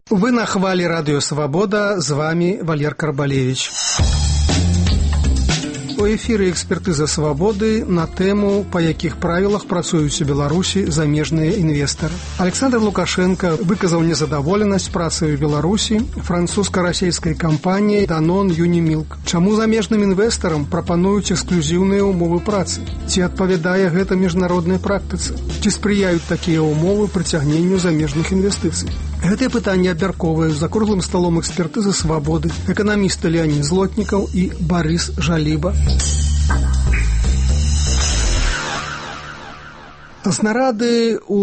Вы на хвале Радио Свобода, з вами Валер Карбалевич. У эфіры экспертыза свабоды на тэму, па якіх правілах працуюць у Беларусі замежныя інвестары. Александр Лукашенко выказаў незадаволенасць працай у Беларусі французска-расійскай кампаніі Danone Unimilk. Чаму замежным інвестарам прапануюць эксклюзіўныя ўмовы працы? Ці адпавядае гэта міжнароднай практыцы? Ці спрыяюць такія ўмовы прыцягненню замежных інвестыцый? Гэтыя пытанні абмяркоўваюць за круглым сталом экспертызы свабоды эканамісты Леонид Злотнікаў і Борис Жаліба. З нарады у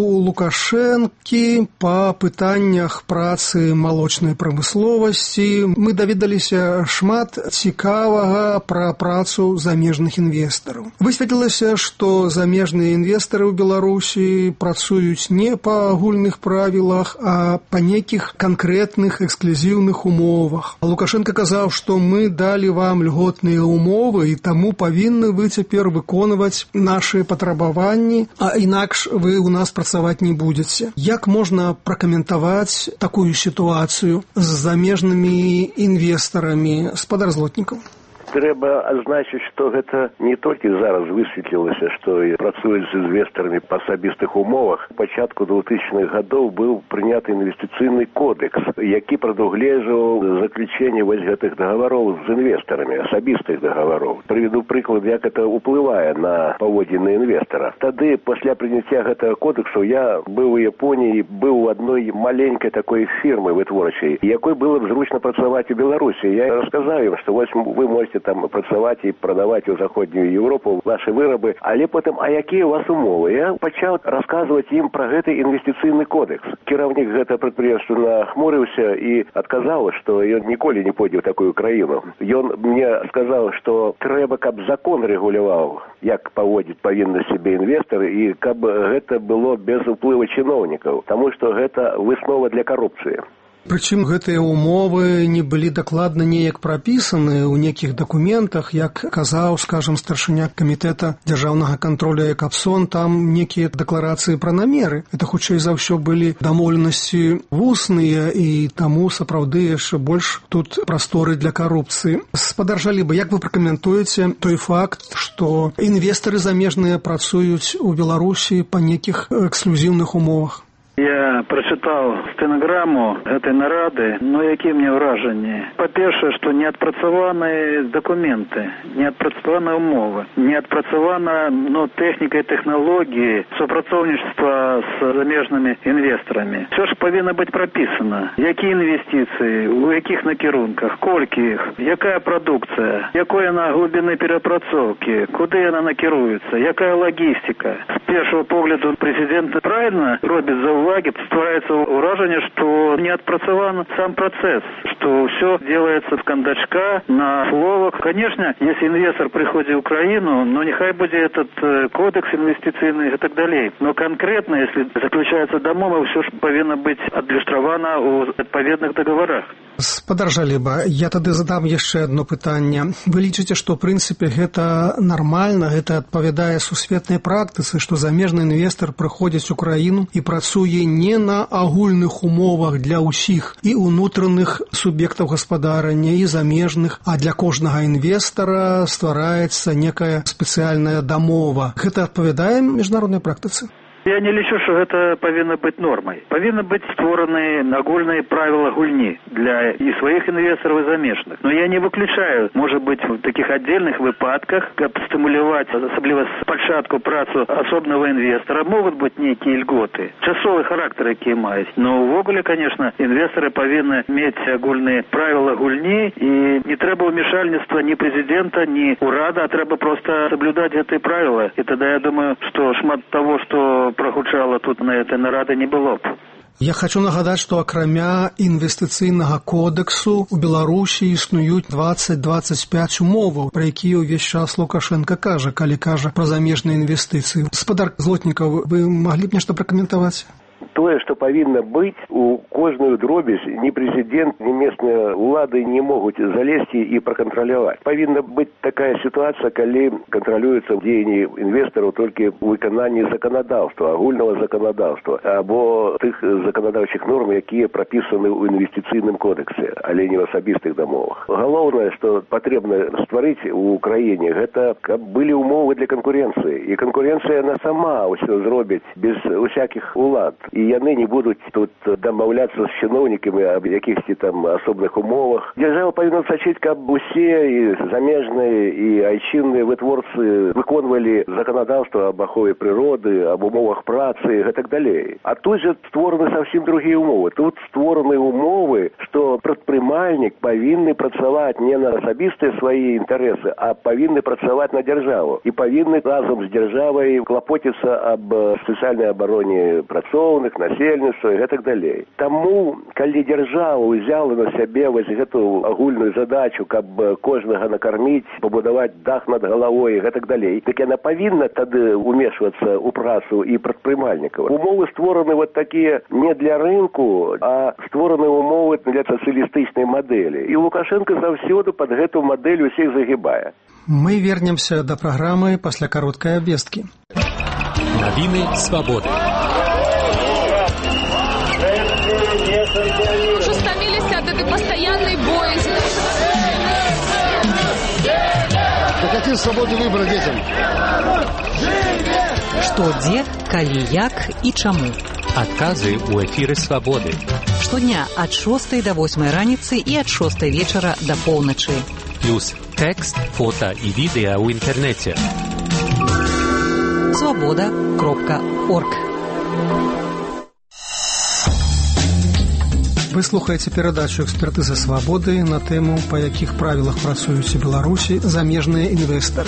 Лукашэнкі па пытаннях працы малочнай прамысловасці мы даведаліся шмат цікавага пра працу замежных інвестараў. Высветлілася, што замежныя інвестары ў Беларусі працуюць не па агульных правілах, а па нейкіх канкрэтных эксклюзіўных умовах. Лукашенко казаў, што мы далі вам льготныя умовы, і таму павінны вы цяпер выконваць нашы патрабаванні, а інакш вы ў нас працаваць не будзеце. Як можна пракаментаваць такую сітуацыю з замежнымі інвестарамі, спадар Злотнікаў? Трэба адзначыць, што гэта не толькі зараз высветлілася, што працуюць з інвестарамі па асабістых умовах. У пачатку 2000-х гадоў быў прыняты інвестыцыйны кодекс, які прадугледжваў заключэнне вось гэтых дагароў з інвестарамі, асабістых дагароў. Прыведу прыклад, як гэта ўплывае на паводзіны інвестара. Тады, пасля прыняцця гэтага кодексу, я быў у Японіі, быў у адной маленькай такой фірмы вытворчай, якой было б зручна працаваць у Беларусі. Я расказаў ім, што вось вы можете там працаваць і прадаваць у заходнюю Еўропу ваши вырабы, але потым, а якія у вас умовы? Я пачаў расказваць ім пра гэты інвестыцыйны кодекс. Кіраўнік гэтага прадпрыемства нахмурыўся і адказаў, што ён ніколі не пойдзе ў такую краіну. Ён мне сказаў, што трэба, каб закон рэгуляваў, як павінны сябе інвестары, і каб гэта было без уплыву чыноўнікаў, таму што гэта выснова для карупцыі. Прычым гэтыя ўмовы не былі дакладна неяк прапісаны ў нейкіх дакументах, як казаў, скажам, старшыня камітэта дзяржаўнага кантролю Капсон, там нейкія дэкларацыі пра намеры. Это хутчэй за ўсё былі дамоўленасці вусныя, і таму сапраўды яшчэ больш тут прасторы для карупцыі. Спадар Жаліба, як вы пракаментуеце той факт, што інвестары замежныя працуюць у Беларусі па нейкіх эксклюзіўных умовах? Я прачытаў стэнаграму гэтай нарады, якія мне ўражанні. Па-першае, што не адпрацаваны дакументы, не адпрацаваны ўмовы, не адпрацавана тэхніка і тэхналогіі супрацоўніцтва з замежнымі інвестарамі. Все ж павінна быць прапісана. Якія інвестыцыі, у якіх накірунках, колькі іх, якая прадукцыя, якой яна глыбіны перапрацоўкі, куды яна накіруецца, якая лагістика. З першого погляду прэзідэнт правильно робіць заўвагі, ствараецца ўражанне, што не адпрацаван сам працэс, што ўсё делается с кондачка, на словах. Конечно, если инвестор приходит в Украину, нехай будет этот кодекс инвестиционный и так далее. Но конкретно, если заключается домова, все же повинно быть адлюстравано у отповедных договорах. Спадар Жаліба, я тады задам яшчэ одно пытанне. Вы лічыце, што ў прынцыпе гэта нармальна, гэта адпавядае сусветнай практыцы, што замежны інвестар прыходзіць у краіну і працуе не на агульных умовах для ўсіх і ўнутраных суб'ектаў гаспадарання і замежных, а для кожнага інвестара ствараецца некая спецыяльная дамова. Гэта адпавядае міжнароднай практыцы? Я не лічу, что это повинно быть нормой. Повинны быть створаны агульные правила гульни для и своих инвесторов, и замежных. Но я не выключаю, может быть, в таких отдельных выпадках, как стимулировать, особливо спочатку працу особного инвестора, могут быть некие льготы. Часовый характер, який мають. Но в оголе, конечно, инвесторы повинны иметь агульные правила гульни, и не треба вмешательства ни президента, ни урада, а треба просто соблюдать эти правила. И тогда я думаю, что шмат того, что прогучала тут на этой нараде, не было б. Я хочу нагадаць, што акрамя інвестыцыйнага кодексу у Беларусі існуюць 20-25 умоваў, пра якія ўвесь час Лукашенко кажа, калі кажа пра замежныя інвестыцыі. Спадар Злотнікаў, вы маглі б нешта пракаментаваць? тое, што павінна быць у кожную дробязь, ні прэзідэнт, ні местныя ўлады не могуць залезці і пракантраляваць. Павінна быць такая сітуацыя, калі кантралююцца дзеянні інвестараў толькі ў выкананні заканадаўства, агульнага заканадаўства, або тых заканадаўчых норм, якія прапісаны ў інвестыцыйным кодексе, але не ў асабістых дамовах. Галоўнае, што патрэбна стварыць у краіне, гэта каб былі ўмовы для канкурэнцыі. І канкурэнцыя яна сама ўсё зробіць без усякіх улад. І яны не будуць тут дамаўляцца з чыноўнікамі аб якіхсьці там асобных умовах. Дзяржава павінна сачыць, каб усе і замежныя, і айчынныя вытворцы выконвалі заканадаўства аб ахове прыроды, аб умовах працы і гэтак далей. А тут жа створаны совсем другія умовы. Тут створаны умовы, што прадпрымальнік павінны працаваць не на асабістыя свае інтарэсы, а павінны працаваць на дзяржаву. І павінны разам з дзяржавай клапоціцца аб сацыяльнай абароне працоўных, насельніцтва і гэтак далей. Таму, калі дзяржава ўзяла на сябе вось гэту агульную задачу, каб кожнага накарміць, пабудаваць дах над галавой і гэтак далей, так яна павінна тады ўмешвацца ў працу і прадпрымальнікаў. Умовы створаны вот такія не для рынку, а створаны умовы для сацыялістычнай мадэлі. І Лукашенко заўсёды пад гэту мадэль усіх загибае. Мы вернемся да праграмы пасля кароткай абвесткі. Навіны свабоды. Уже стомились от этой постоянной боязни. Да какие свободы выбора детям? Што, дзе, калі, як і чаму. Адказы ў эфіры свабоды. Штодня ад 6 до 8 раніцы і ад 6 вечара да поўначы. Плюс тэкст, фота і відэа ў інтэрнэце. Свабода.орг. Вы слухаеце перадачу «Экспертыза свабоды» на тэму, па якіх правілах працуюць у Беларусі замежныя інвестары.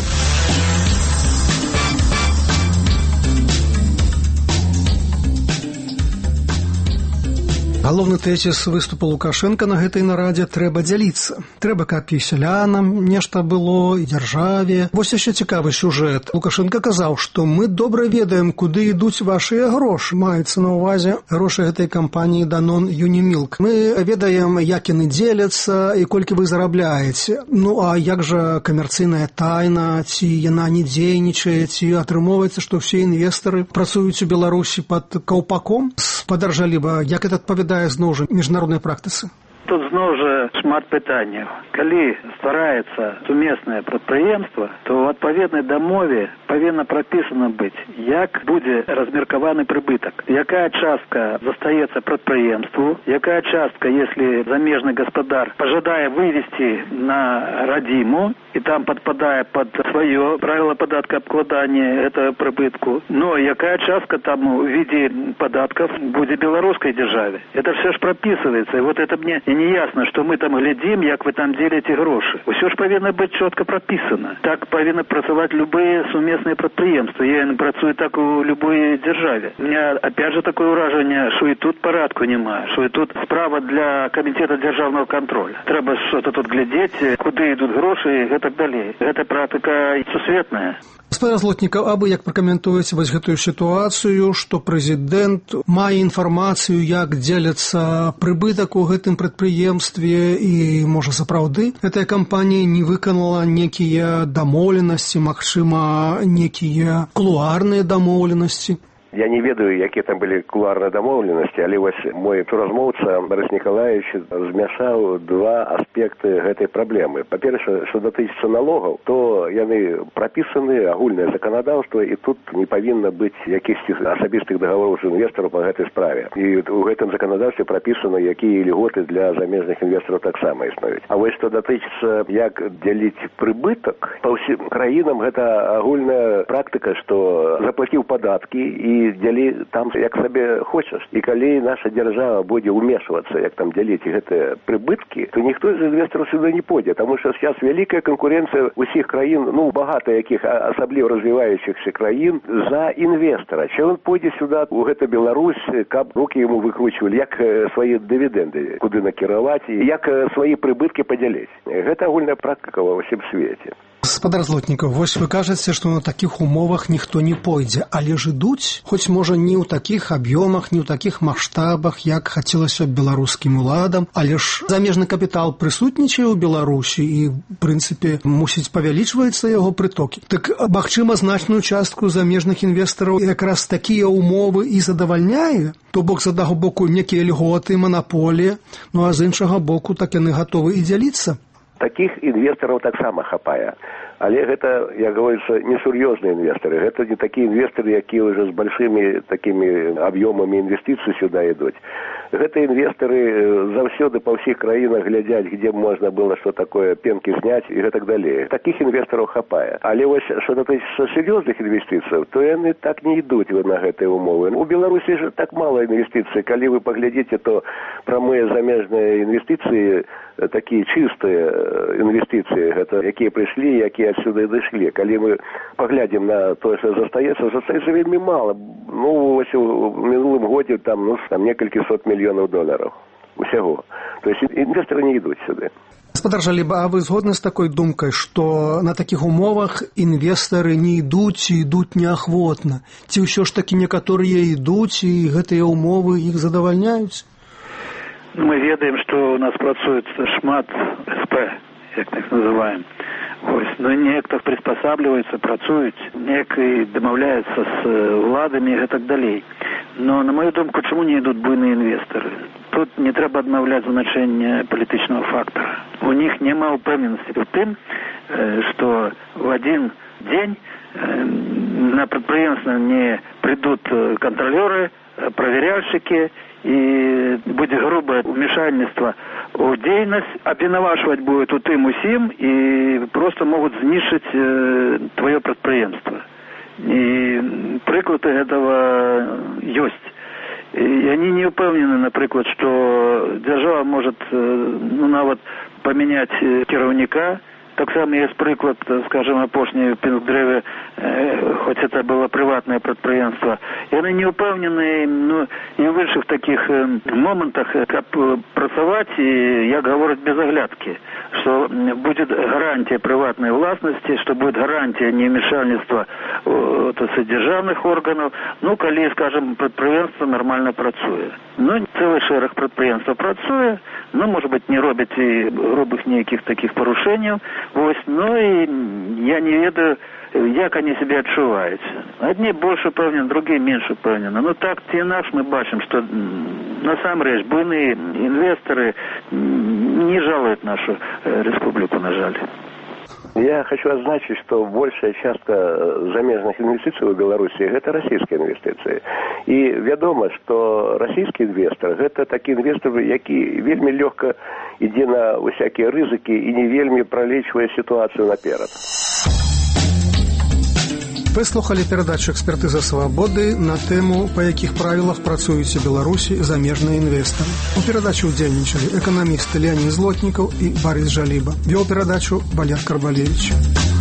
Галоўны тэзіс выступу Лукашенка на гэтай нарадзе: трэба дзяліцца. Трэба, каб і сялянам нешта было, і дзяржаве. Вось яшчэ цікавы сюжэт. Лукашенко казаў, што мы добра ведаем, куды ідуць вашыя грошы. Маецца на ўвазе грошы гэтай кампаніі Danone Unimilk. Мы ведаем, як яны дзеляцца і колькі вы зарабляеце. Ну, а як жа камерцыйная тайна? Ці яна не дзейнічае? Ці атрымоўваецца, што ўсе інвестары працуюць у Беларусі пад каўпаком? Спадаржаліба, як это адпавядае зноў жа міжнароднай практыцы? Тут зноў жа шмат пытанняў. Калі ствараецца сумеснае прадпрыемства, то ў адпаведнай дамове павінна прапісана быць, як будзе размеркаваны прыбытак, якая частка застаецца прадпрыемству, якая частка, если замежны гаспадар пажадае вывесці на радзіму, і там падпадае пад сваё правіла падаткаабкладання этого прыбытку, но якая частка там у виде падатков будзе беларускай дзяржаве. Это все ж прапісваецца, і вот это мне не ясно, что мы там глядзім, як вы там дзеліце грошы. Усё ж павінна быць чётка прапісана. Так павінны працаваць любые сумесныя прадпрыемствы. Яны працуюць так у любой дзяржаве. У меня опять же такое ўражанне, что і тут парадку няма, что і тут справа для камітэта дзяржаўнага контроля. Трэба что-то тут глядзець, куды ідуць грошы і гэтак далей. Гэта практыка сусветная. Гаспадар Злотнікаў, а вы як пракаментуеце вось гэтую сітуацыю, што прэзідэнт мае інфармацыю, як дзеляцца прыбытак у гэтым прадпрыемстве, і, можа, сапраўды гэтая кампанія не выканала некія дамоўленасці, магчыма, некія кулуарныя дамоўленасці? Я не ведаю, якія там былі кулуарныя дамоўленасці, але вось мой суразмоўца Борис Николаевич змяшаў два аспекты гэтай праблемы. Па-першае, што датычыцца налогаў, то яны прапісаны, агульнае заканадаўства, і тут не павінна быць якіхсьці асабістых дагавораў з інвестараў па гэтай справе. І ў гэтым заканадаўстве прапісана, якія льготы для замежных інвестараў таксама існуюць. А вось што датычыцца, як дзяліць прыбытак, па ўсім краінам гэта агульная практыка, што заплаціў падаткі і дзялі там, як сабе хочаш. І калі наша дзяржава будзе ўмешвацца, як там дзяліць гэтыя прыбыткі, то ніхто з інвестараў сюды не пойдзе, таму што зараз вялікая канкурэнцыя ўсіх краін, ну, багата якіх, асабліва развіваючыхся краін, за інвестара. Чи ён пойдзе сюда, у гэта Беларусь, каб рукі яму выкручвалі, як свае дывідэнды куды накіраваць, і як свае прыбыткі падзяліць. Гэта агульная практыка ва ўсім свеце. Гаспадар Злотнікаў, вось вы кажаце, што на такіх умовах ніхто не пойдзе, але ж ідуць, хоць можа не ў такіх аб'ёмах, не ў такіх маштабах, як хацелася б беларускім уладам, але ж замежны капітал прысутнічае ў Беларусі і, в прынцыпе, мусіць павялічваецца яго прытокі. Так, магчыма, значную частку замежных інвестараў якраз такія ўмовы і задавальняе, то бок з аднаго боку некія льготы, манаполія, ну а з іншага боку так яны гатовы і дзяліцца. Такіх інвестараў таксама хапае. Але гэта, як говорится, несур'ёзныя інвестары. Гэта не такія інвестары, якія ўжо з большымі такімі аб'ёмамі інвестыцый сюда ідуць. Гэта інвестары заўсёды па ўсіх краінах глядзяць, где можна было што такое пенкі зняць і гэтак далей. Такіх інвестараў хапае. Але вось што датычыцца сур'ёзных інвестыцый, то яны так не ідуць на гэтыя умовы. У Беларусі ж так мала інвестыцый. Калі вы паглядзіце, то прамыя замежныя інвестыцыі, такія чыстыя інвестыцыі, гэта якія прыйшлі, якія отсюда і дышлі. Калі мы паглядзім на тое, што застаецца вельмі мала. Ну, вось у мінулым годзе там некалькі сот мільёнаў долараў усяго. То есть інвестары не ідуць сюды. Гаспадар Жаліба, а вы згодны з такой думкай, што на такіх умовах інвестары не ідуць і ідуць неахвотна? Ці ўсё ж такі некаторыя ідуць і гэтыя умовы іх задавальняюць? Мы ведаем, што у нас працуюць шмат СП, як так называем. Ось, но некто приспосабливается, працуюць, некий домовляется с владами и так далее. Но, на мою думку, чему не идут буйные инвесторы? Тут не треба обновлять значение политичного фактора. У них нема упевненості в тем, что в один день на предприятие не придут контролеры, проверяльщики, и будет грубое вмешательство в деятельность, обвинувачивать будет у тым усім, и просто могут знищить твое предприятие. И приклады этого есть. И они не упевнены, например, что держава может нават поменять керівника. Так само есть приклад, скажем, апошній Пінкдреве, хоч це було приватне підприємство. І вони не упевнені, і в інших таких моментах, як працювати, як говорять, без оглядки. Що буде гарантія приватної власності, що буде гарантія невмішательства державних органів, коли, скажем, підприємство нормально працює. Цілий шерах підприємства працює, може бути, не робить і грубих ніяких таких порушень. Ось, і я не ведаю, як вони себе відчувають. Одні більше впевнені, другі менше впевнені. Так ці інакше ми бачимо, що насамрэч буйні інвестори не жалують нашу республіку, на жаль. Я хочу отзначить, что большая частка замежных инвестиций в Беларуси – это российские инвестиции. И ведомо, что российский инвестор – это такие инвесторы, які вельми легко идет на всякие ризики и не вельми пролечивая ситуацию наперед. Вы слухали перадачу «Экспертыза свабоды» на тему, па якіх правілах працуюць у Беларусі замежныя інвестары. У перадачы удзельнічалі эканамісты Леонид Злотнікаў і Борис Жаліба. Вёў перадачу Валерий Карбалевич.